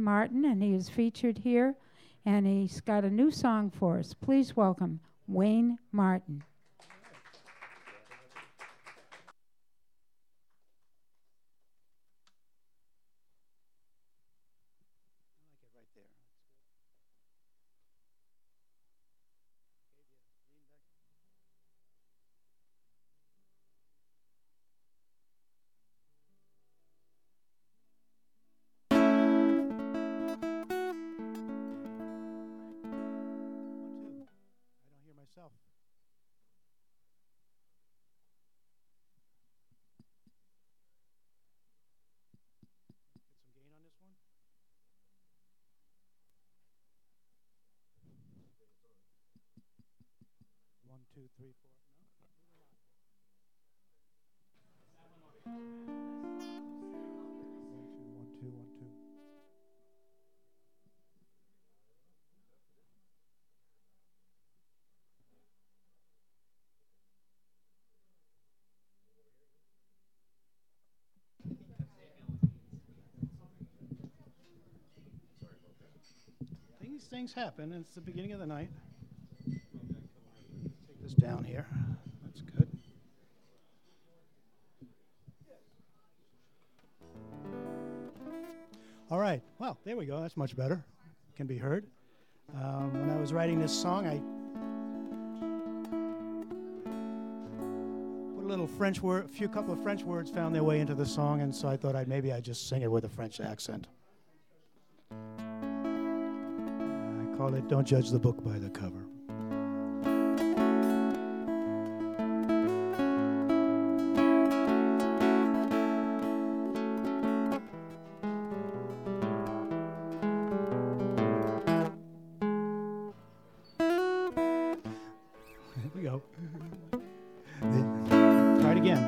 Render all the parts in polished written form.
Martin, and he is featured here, and he's got a new song for us. Please welcome Wayne Martin. Myself. Get some gain on this one. 1, 2, 3, 4. No? 1, 2, 1, 2, 1, 2. These things happen, and it's the beginning of the night. Take this down here. That's good. All right. Well, there we go. That's much better. Can be heard. When I was writing this song, I put a little French word, couple of French words found their way into the song, and so I thought maybe I'd just sing it with a French accent. I call it "Don't Judge the Book by the Cover." Here we go. Try it again.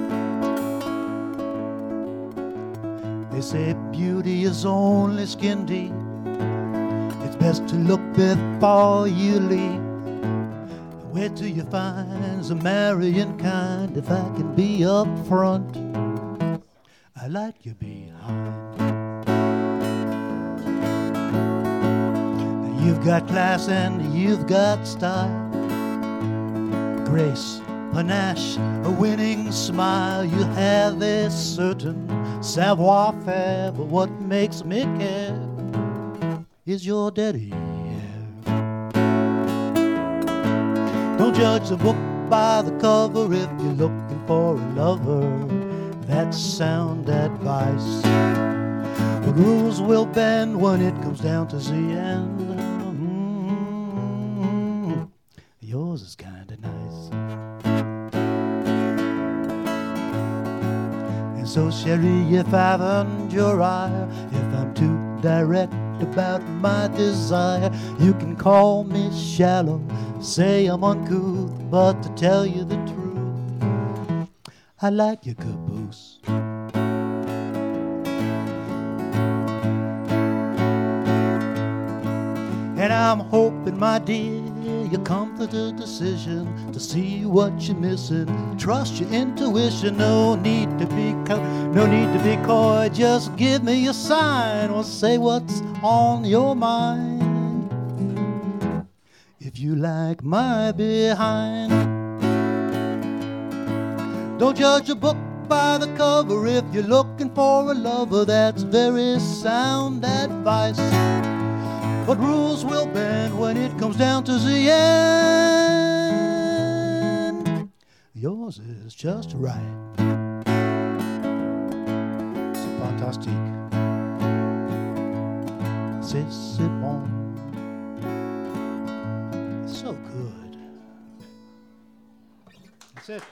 They say beauty is only skin deep. It's best to look before you leave. Where do you find the marrying kind? If I can be up front, I like you behind. You've got class and you've got style, grace, panache, a winning smile. You have a certain savoir-faire, but what makes me care is your daddy. Don't judge the book by the cover if you're looking for a lover. That's sound advice. But rules will bend when it comes down to the end. Yours is kinda nice. And so, Sherry, if I've earned your ire, if I'm too direct about my desire, you can call me shallow, say I'm uncouth, but to tell you the truth, I like your caboose. And I'm hoping, my dear, you come to the decision to see what you're missing. Trust your intuition. No need to be coy. Just give me a sign or say what's on your mind. If you like my behind, don't judge a book by the cover if you're looking for a lover. That's very sound advice. But rules will bend when it comes down to the end. Yours is just right. C'est fantastique. C'est bon. It's so good. That's it.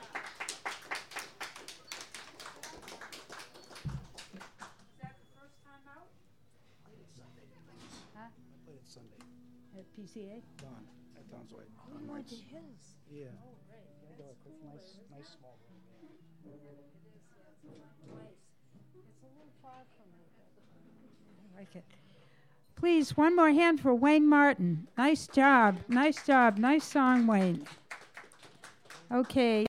PCA? Don. At Don's way. Oh, you went to his? Yeah. Oh, right. Nice small room. It is, it's nice. It's a little far from me, but I like it. Please, one more hand for Wayne Martin. Nice job. Nice job. Nice song, Wayne. Okay.